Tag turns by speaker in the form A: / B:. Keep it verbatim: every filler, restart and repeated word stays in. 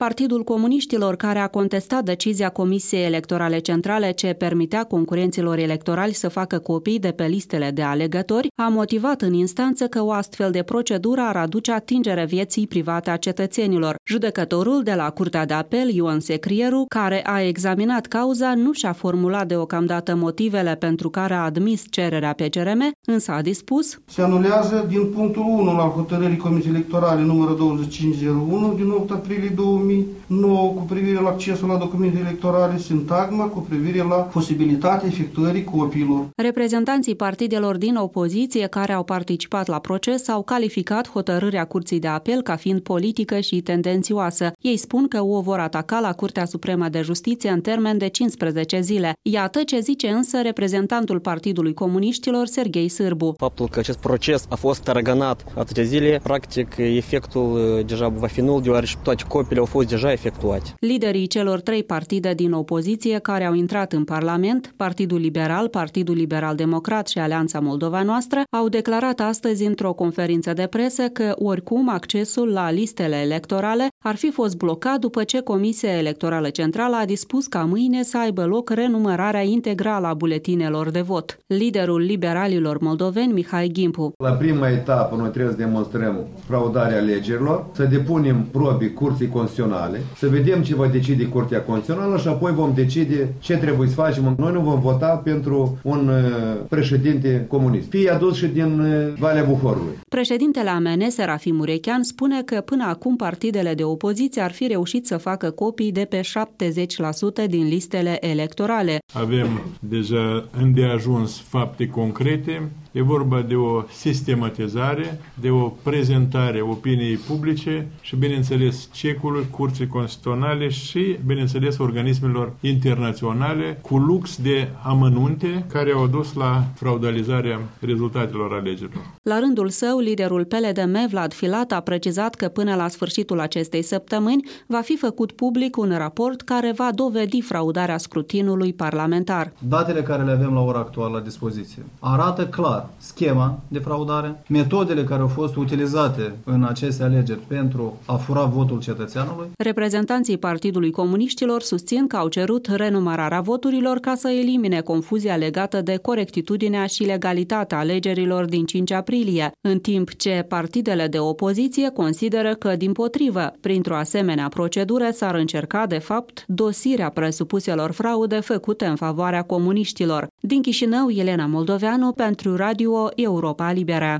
A: Partidul Comuniștilor, care a contestat decizia Comisiei Electorale Centrale ce permitea concurenților electorali să facă copii de pe listele de alegători, a motivat în instanță că o astfel de procedură ar aduce atingere vieții private a cetățenilor. Judecătorul de la Curtea de Apel, Ioan Secrieru, care a examinat cauza, nu și-a formulat deocamdată motivele pentru care a admis cererea P C R M, însă a dispus:
B: se anulează din punctul unu al hotărârii Comisiei Electorale numărul douăzeci și cinci zero unu din opt aprilie două mii nouă cu privire la accesul la documente electorale, sintagma cu privire la posibilitatea efectuării copiilor.
A: Reprezentanții partidelor din opoziție care au participat la proces au calificat hotărârea Curții de Apel ca fiind politică și tendențioasă. Ei spun că o vor ataca la Curtea Supremă de Justiție în termen de cincisprezece zile. Iată ce zice însă reprezentantul Partidului Comuniștilor, Serghei Sârbu.
C: Faptul că acest proces a fost tărăgănat atâtea zile, practic efectul deja va fi nul, deoarece toate copiile au fost deja efectuate.
A: Liderii celor trei partide din opoziție care au intrat în Parlament, Partidul Liberal, Partidul Liberal Democrat și Alianța Moldova Noastră, au declarat astăzi într-o conferință de presă că oricum accesul la listele electorale ar fi fost blocat după ce Comisia Electorală Centrală a dispus ca mâine să aibă loc renumărarea integrală a buletinelor de vot. Liderul liberalilor moldoveni, Mihai Gimpu.
D: La prima etapă noi trebuie să demonstrăm fraudarea alegerilor, să depunem probe Curții Constituționale, să vedem ce va decide Curtea Constituțională și apoi vom decide ce trebuie să facem. Noi nu vom vota pentru un președinte comunist. Fie adus și din Valea Buhorului.
A: Președintele A M N, Serafim Murechean, spune că până acum partidele de opoziție ar fi reușit să facă copii de pe șaptezeci la sută din listele electorale.
E: Avem deja îndeajuns fapte concrete. E vorba de o sistematizare, de o prezentare opiniei publice și, bineînțeles, cecului Curții Constituționale și, bineînțeles, organismelor internaționale cu lux de amănunte care au dus la fraudalizarea rezultatelor alegerilor.
A: La rândul său, liderul P L D M, Vlad Filat, a precizat că până la sfârșitul acestei săptămâni va fi făcut public un raport care va dovedi fraudarea scrutinului parlamentar.
F: Datele care le avem la ora actuală la dispoziție arată clar schema de fraudare, metodele care au fost utilizate în aceste alegeri pentru a fura votul cetățeanului.
A: Reprezentanții Partidului Comuniștilor susțin că au cerut renumărarea voturilor ca să elimine confuzia legată de corectitudinea și legalitatea alegerilor din cinci aprilie, în timp ce partidele de opoziție consideră că, dimpotrivă, printr-o asemenea procedură s-ar încerca, de fapt, dosirea presupuselor fraude făcute în favoarea comuniștilor. Din Chișinău, Elena Moldoveanu pentru Radio Europa Liberă.